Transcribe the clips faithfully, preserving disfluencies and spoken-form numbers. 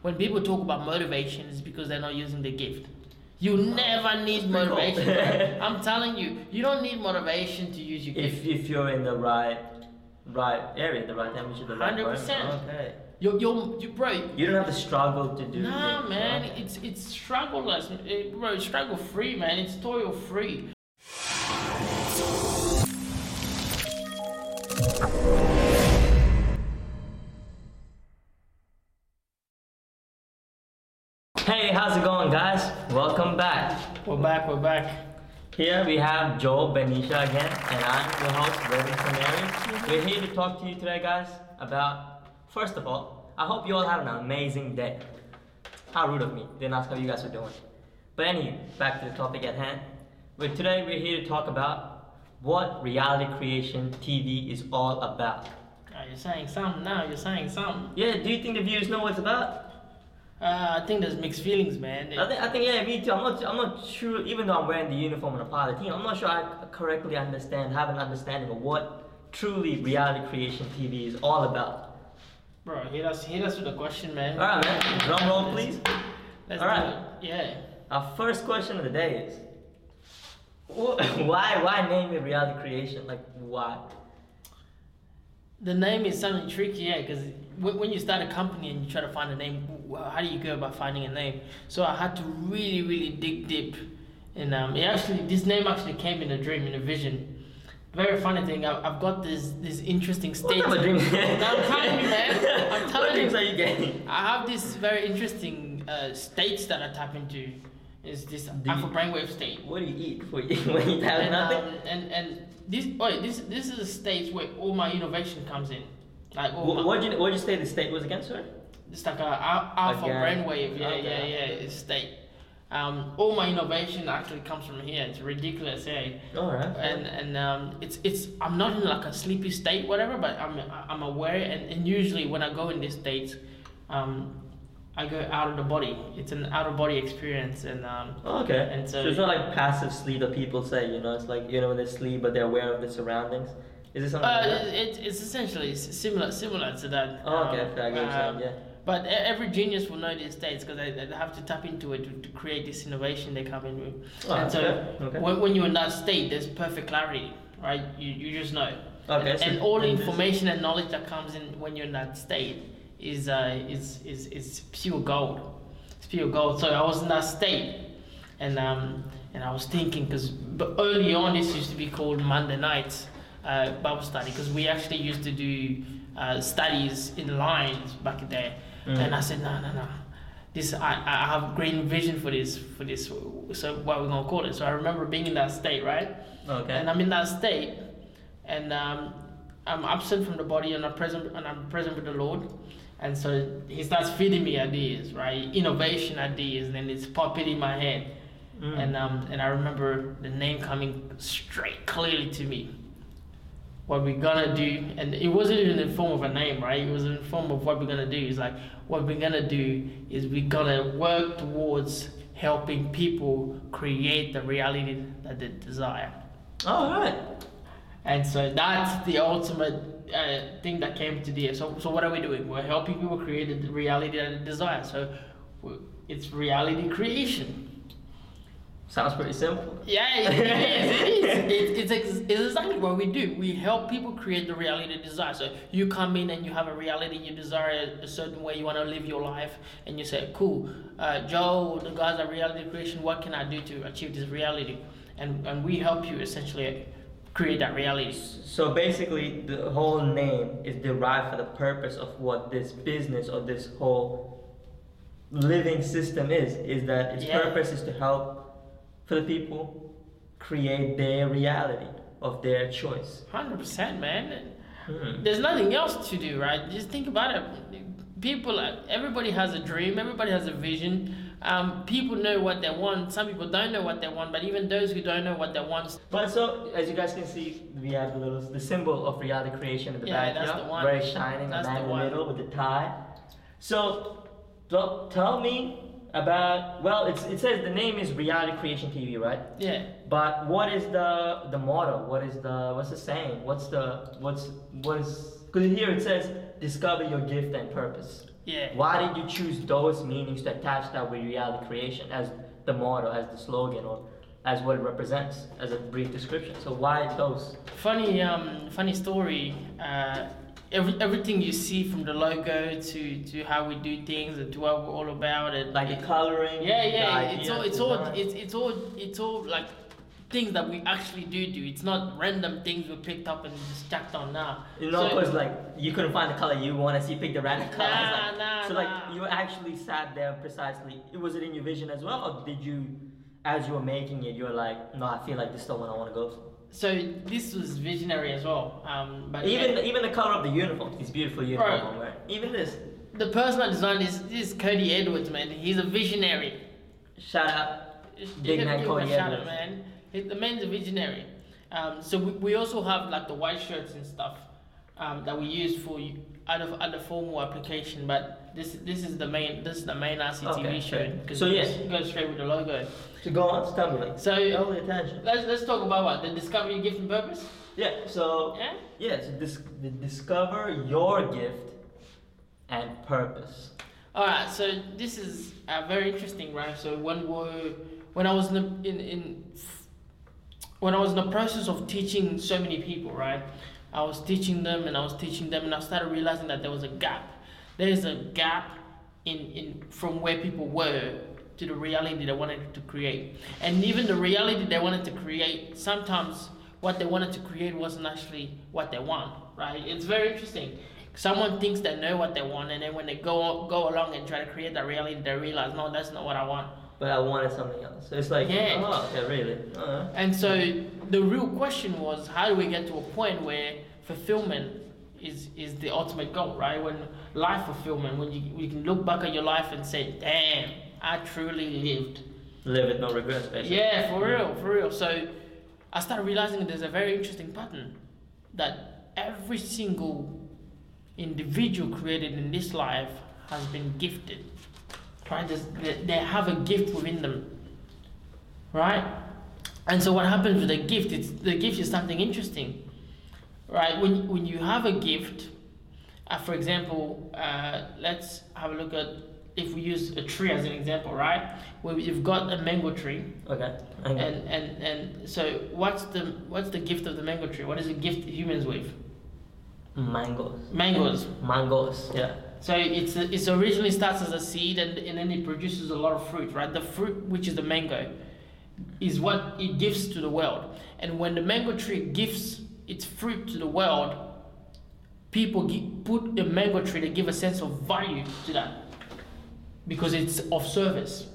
when people talk about motivation, it's because they're not using the gift. You never need motivation. Bro. I'm telling you, you don't need motivation to use your If gift. if you're in the right right area, the right temperature, the right Hundred percent. Okay. You're, you're, you, bro. You don't have to struggle to do. Nah, things, man, right? it's it's struggleless, it, bro. It's struggle free, man. It's toil free. Hey, how's it going, guys? Welcome back. We're back. We're back. Here we have Joel Benisha again, and I'm your host, Robin Canary. We're here to talk to you today, guys, about, first of all, I hope you all have an amazing day. How rude of me, didn't ask how you guys are doing. But anyway, back to the topic at hand. But today we're here to talk about what reality creation T V is all about. Oh, you're saying something now. You're saying something. Yeah, do you think the viewers know what it's about? Uh, I think there's mixed feelings, man. I think, I think, yeah, me too. I'm not, I'm not sure. Even though I'm wearing the uniform and a part of the team, I'm not sure I correctly understand, have an understanding of what truly reality creation T V is all about. Bro, hit us, hit us with a question, man. All right, man. Drum roll, please. Let's All do right. it. Yeah. Our first question of the day is, why, why name it reality creation? Like, why? The name is something tricky, yeah, because when you start a company and you try to find a name, how do you go about finding a name? So I had to really, really dig deep, and um, it actually, this name actually came in a dream, in a vision. Very funny thing, I, I've got this this interesting state. What type of dream? I'm telling you, man. I'm telling what dreams you. are you getting? I have this very interesting uh, states that I tap into. Is this alpha brainwave state? What do you eat for you when you have and, nothing? Um, and and this, oh, this this is a state where all my innovation comes in. Like all What my, what'd you, what'd you say the state was again, sir? It's like a al- alpha Again. brainwave, yeah, Okay. yeah, yeah, it's state. Um, all my innovation actually comes from here. It's ridiculous, yeah. All right. And and um, it's it's I'm not in like a sleepy state, whatever, but I'm I'm aware, and, and usually when I go in these states, um, I go out of the body. It's an out of body experience, and um, Okay. and so- so it's not like passive sleep that people say, you know, it's like, you know, when they sleep but they're aware of their surroundings. Is it something uh, like that? it, it's essentially s- similar similar to that. Oh, okay, Um, fair, I get what you're saying, um, yeah. But e- every genius will know these states because they, they have to tap into it to, to create this innovation they come in with. Oh, and so okay, okay. When, when you're in that state, there's perfect clarity, right? You, you just know. Okay, and, so- and all the and this- information and knowledge that comes in when you're in that state is uh, is, is is pure gold. It's pure gold. So I was in that state, and um, and I was thinking because but early on this used to be called Monday nights uh, Bible study because we actually used to do uh, studies in lines back there. Mm. And I said, no, no, no. This I, I have great vision for this for this. So what we're gonna call it? So I remember being in that state, right? Okay. And I'm in that state, and um, I'm absent from the body, and I'm present, and I'm present with the Lord. And so He starts feeding me ideas, right? Innovation ideas, and it's popping in my head. Mm. And um, and I remember the name coming straight clearly to me. What we're gonna do, and it wasn't even in the form of a name, right? It was in the form of what we're gonna do. It's like what we're gonna do is we're gonna work towards helping people create the reality that they desire. All right. And so that's the ultimate uh, thing that came to the. So so what are we doing? We're helping people create the reality that they desire. So we- it's reality creation. Sounds pretty simple. Yeah, it is. It is. It, it's, ex- it's exactly what we do. We help people create the reality they desire. So you come in and you have a reality, you desire a certain way, you want to live your life, and you say, cool, uh, Joe, the guys at Reality Creation, what can I do to achieve this reality? And, and we help you essentially create that reality. So basically, the whole name is derived for the purpose of what this business or this whole living system is. Is that its Yeah. purpose is to help for the people create their reality of their choice. one hundred percent, man. Hmm. There's nothing else to do, right? Just think about it. People, everybody has a dream, everybody has a vision. Um, people know what they want. Some people don't know what they want, but even those who don't know what they want. But so, as you guys can see, we have the little the symbol of reality creation in the Yeah, back that's here, the one. very shining, That's a man the in the one. middle with the tie. So, so tell me about. Well, it's, it says the name is Reality Creation T V, right? Yeah. But what is the the motto? What is the what's the saying? What's the what's what is? Because here it says discover your gift and purpose. Yeah. Why did you choose those meanings to attach that with reality creation as the motto, as the slogan, or as what it represents, as a brief description? So why those? Funny, um, funny story. Uh, every, everything you see from the logo to, to how we do things and to what we're all about it. Like the coloring. Yeah, yeah. The It's all, it's all, it's it's all, it's all like things that we actually do do. It's not random things we picked up and just jacked on now. You know, So- because like you couldn't find the color you want to see, pick the random color. Nah, like, nah, so nah. like you actually sat there precisely. Was it in your vision as well, or did you, as you were making it, you were like, no, I feel like this is the one I want to go for. So this was visionary as well. Um, but Even even the color of the uniform, this beautiful uniform Bro. I'm wearing. Even this. the person that designed this, this is Cody Edwards, man. He's a visionary. Shout out. You Big gotta man give him a Cody shout out, Edwards. man. He- The man's a visionary. Um, so we, we also have like the white shirts and stuff um, that we use for you other other formal application. But this this is the main this is the main R C T V Okay, shirt okay. because So, it yeah. goes- goes straight with the logo. To go on, tell me like. So Tell me attention. let's let's talk about what the discovery, gift, and purpose. Yeah. So Yeah. yeah. So dis- the discover your gift and purpose. All right, so this is uh, very interesting, right? So when we when I was in, the, in in when I was in the process of teaching so many people, right? I was teaching them and I was teaching them, and I started realizing that there was a gap. There is a gap in in from where people were to the reality they wanted to create, and even the reality they wanted to create. Sometimes what they wanted to create wasn't actually what they want, right? It's very interesting. Someone thinks they know what they want, and then when they go go along and try to create that reality, they realize, no, that's not what I want. But I wanted something else. So it's like, Yeah. oh, okay, really? Uh-huh. And so the real question was, how do we get to a point where fulfillment is is the ultimate goal, right? When life fulfillment, when you, you can look back at your life and say, damn, I truly lived. Live with no regrets, basically. Yeah, for real, for real. So I started realizing that there's a very interesting pattern that every single individual created in this life has been gifted, right? There's, they, they have a gift within them, right? And so what happens with the gift? It's the gift is something interesting, right? When when you have a gift, uh, for example, uh, let's have a look at if we use a tree as an example, right? Where you've got a mango tree, Okay. Okay. and and and so what's the what's the gift of the mango tree? What does it gift humans with? Mangoes. Mangoes. Mangoes. Yeah. So it's it's originally starts as a seed, and, and then it produces a lot of fruit, right? The fruit, which is the mango, is what it gives to the world. And when the mango tree gives its fruit to the world, people gi- put a mango tree to give a sense of value to that because it's of service.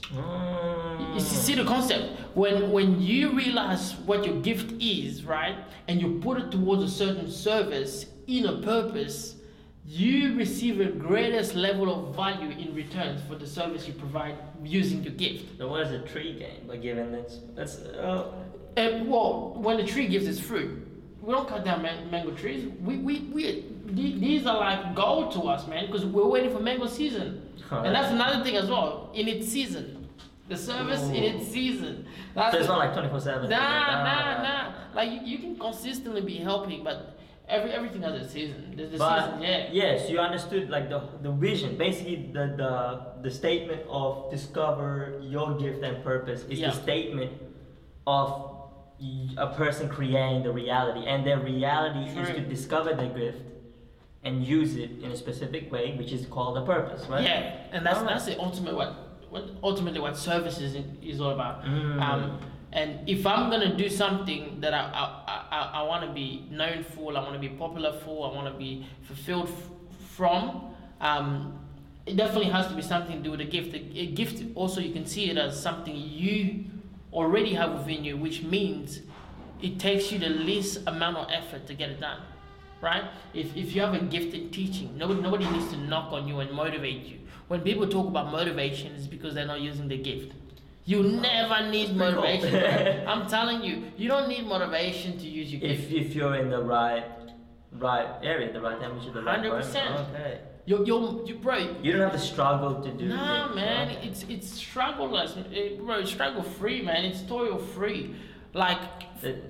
Mm. You see the concept? When when you realize what your gift is, right, and you put it towards a certain service in a purpose, you receive a greatest level of value in returns for the service you provide using your gift. So what is a tree gain by giving this? That's uh, And well, when the tree gives its fruit, we don't cut down man- mango trees. We we we the- these are like gold to us, man, because we're waiting for mango season, and that's another thing as well. In its season, the service in its season. That's so it's not like twenty four seven. Nah, nah, nah. Like you, you can consistently be helping, but every everything has a season. There's the But season, yeah. yes, you understood like the the vision. Basically, the the the statement of discover your gift and purpose is Yeah. the statement of y- a person creating the reality, and their reality is to True. discover their gift and use it in a specific way, which is called a purpose, right? Yeah, and that's Alright. that's the ultimate what, what ultimately what service is is all about. Mm. Um, and if I'm gonna do something that I I, I, I want to be known for, I want to be popular for, I want to be fulfilled f- from, um, it definitely has to be something to do with a gift. A, a gift also you can see it as something you already have within you, which means it takes you the least amount of effort to get it done. Right? If, if you have a gift in teaching, nobody nobody needs to knock on you and motivate you. When people talk about motivation, it's because they're not using the gift. You never need pretty cool. motivation. Bro. I'm telling you, you don't need motivation to use your If gift. if you're in the right right area, the right temperature, the right one hundred percent. environment. Okay. You're, you're, you, bro. You don't have to struggle to do. Nah, things, man, right? it's it's struggleless, eh, bro. Struggle free, man. It's toil free. Like It- yeah.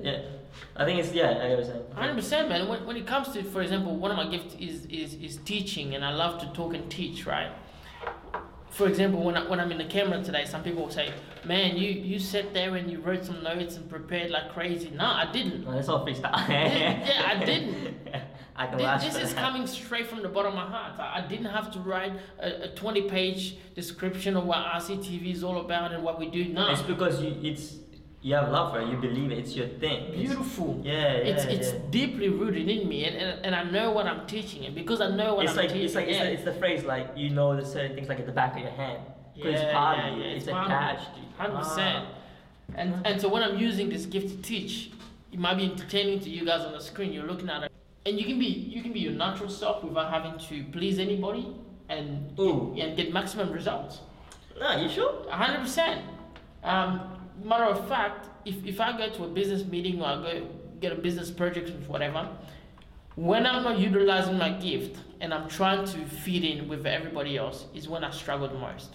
I think it's yeah. I was saying. Hundred percent, man. When, when it comes to, for example, one of my gifts is, is is teaching, and I love to talk and teach, right? For example, when I, when I'm in the camera today, some people will say, "Man, you you sat there and you wrote some notes and prepared like crazy." No, I didn't. No, it's all freestyle. yeah, I didn't. I can This, this this is coming straight from the bottom of my heart. I, I didn't have to write a, a twenty-page description of what R C T V is all about and what we do. No, It's because you it's you have love for it. You believe it. It's your thing. It's- beautiful. yeah, yeah, It's it's yeah. deeply rooted in me, and, and, and I know what I'm teaching, and because I know what It's I'm like teaching, it's like, it's yeah. like it's the phrase like you know the certain things like at the back of your hand. Because Yeah, it's part yeah, of you. yeah, It's, it's part of attached to you. Hundred percent. Ah. And and so when I'm using this gift to teach, it might be entertaining to you guys on the screen. You're looking at it, and you can be you can be your natural self without having to please anybody, and Ooh. and get maximum results. No, you sure? hundred percent. Um, matter of fact, if, if I go to a business meeting or I go get a business project or whatever, when I'm not utilizing my gift and I'm trying to fit in with everybody else, is when I struggle the most.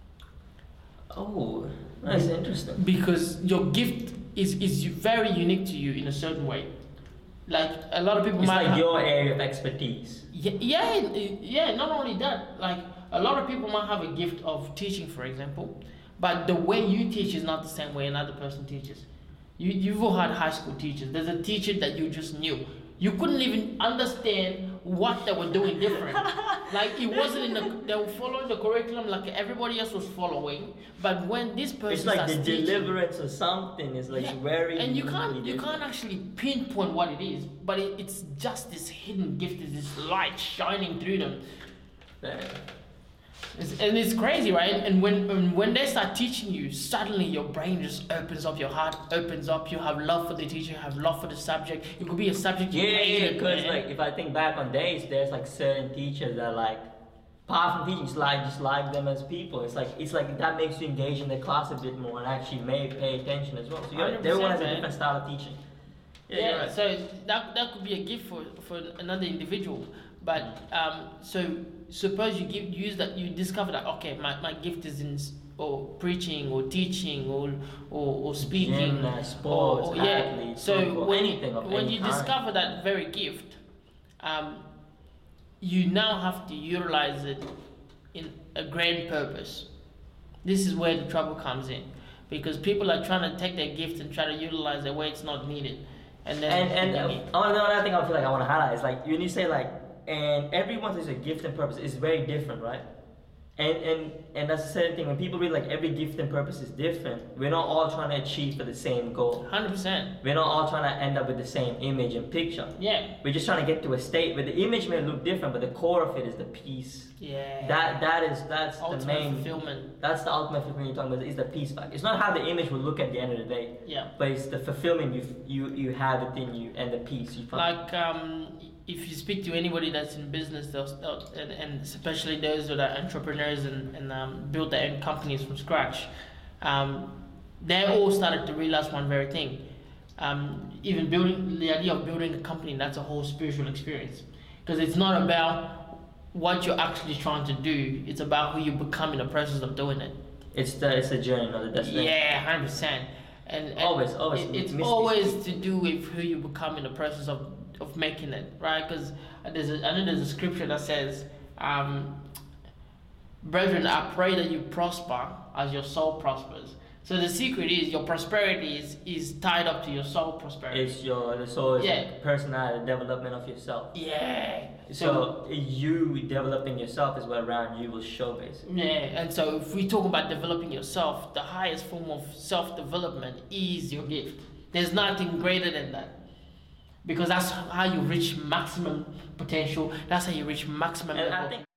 Oh, that's interesting. Because your gift is, is very unique to you in a certain way. Like a lot of people It's might like have, your area of expertise. yeah, yeah, yeah, not only that, like a lot of people might have a gift of teaching, for example, but the way you teach is not the same way another person teaches. You, you've all had high school teachers. There's a teacher that you just knew. You couldn't even understand what they were doing different. Like it wasn't in the, they were following the curriculum like everybody else was following. But when this person It's like starts the teaching, deliverance or something. It's like yeah, very and you uniquely can't you different. can't actually pinpoint what it is, but it, it's just this hidden gift, is this light shining through them. Yeah. It's, and it's crazy, right? And when and when they start teaching you, suddenly your brain just opens up, your heart opens up. You have love for the teacher, you have love for the subject. It could be a subject you Yeah, hated, because man. like if I think back on days, there's like certain teachers that like, apart from teaching, just like just like them as people. It's like it's like that makes you engage in the class a bit more and actually may pay attention as well. So yeah, everyone has a man. different style of teaching. Yeah, Yeah, you're right. so that that could be a gift for, for another individual. But um, so suppose you give use that you discover that okay, my, my gift is in s- or preaching or teaching or or, or speaking Gymnast, or, sports, or yeah. athletes, So football, when anything of when any you kind. discover that very gift, um, you now have to utilize it in a grand purpose. This is where the trouble comes in, because people are trying to take their gift and try to utilize it where it's not needed, and then And and then uh, it- oh, another thing I feel like I want to highlight is like when you say like, and everyone says a gift and purpose is very different, right? And and and that's the same thing. When people read like every gift and purpose is different, we're not all trying to achieve for the same goal. Hundred percent. We're not all trying to end up with the same image and picture. Yeah. We're just trying to get to a state where the image may look different, but the core of it is the peace. Yeah. That that is that's ultimate the main. fulfillment. That's the ultimate fulfillment you're talking about. Is the peace factor. It's not how the image will look at the end of the day, Yeah. but it's the fulfillment you you you have within you and the peace you find. Like um, if you speak to anybody that's in business, they'll, they'll, and, and especially those that are entrepreneurs and, and um, build their own companies from scratch, um, they all started to realize one very thing. Um, even building the idea of building a company, that's a whole spiritual experience, because it's not about what you're actually trying to do. It's about who you become in the process of doing it. It's the it's the journey, not the destination. Yeah, hundred percent. And, and Always, always it- it's mystery. always to do with who you become in the process of, of making it, right? Because there's a, I know there's a scripture that says, um, "Brethren, I pray that you prosper as your soul prospers." So the secret is your prosperity is, is tied up to your soul prosperity. It's your the soul is Yeah. like personality, development of yourself. yeah. So, you developing yourself is what around you will show basically. Yeah, and so if we talk about developing yourself, the highest form of self-development is your gift. There's nothing greater than that. Because that's how you reach maximum potential. That's how you reach maximum And I level. think